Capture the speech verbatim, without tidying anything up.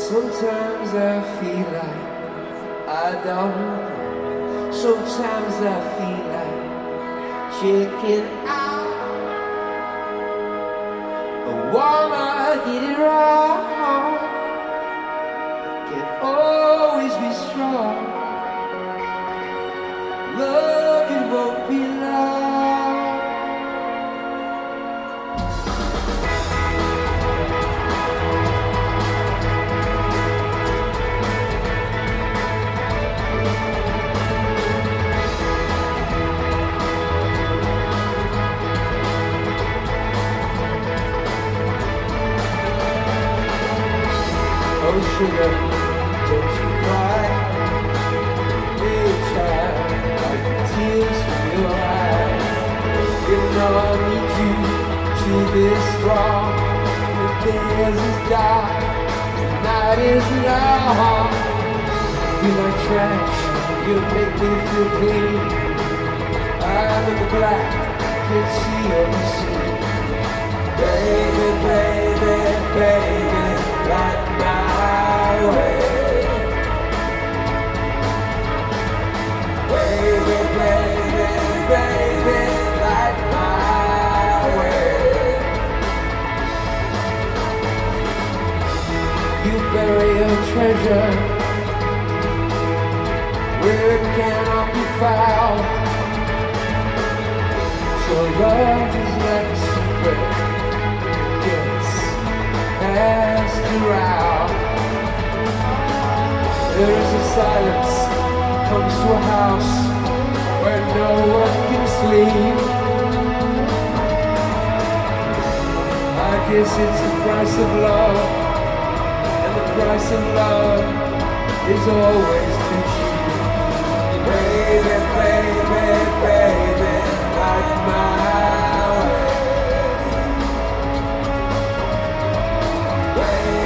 Sometimes I feel like I don't know. Sometimes I feel like checking out. I wanna get it right. Can't always be strong. Love, it won't be long. Oh sugar, don't you cry. Little child, wipe the tears from your eyes. You know I need you to be strong. The days is dark, the night is long. Feel like trash, you make me feel clean. I'm in the black, can't see or be seen. Baby, baby, baby, light my way. Baby, baby, baby, light my way. You bury your treasure where it cannot be found. So love is like a secret, gets passed around. There is a silence, comes to a house where no one can sleep. I guess it's the price of love, and the price of love is always too cheap. Baby, baby, baby, like my way. Baby,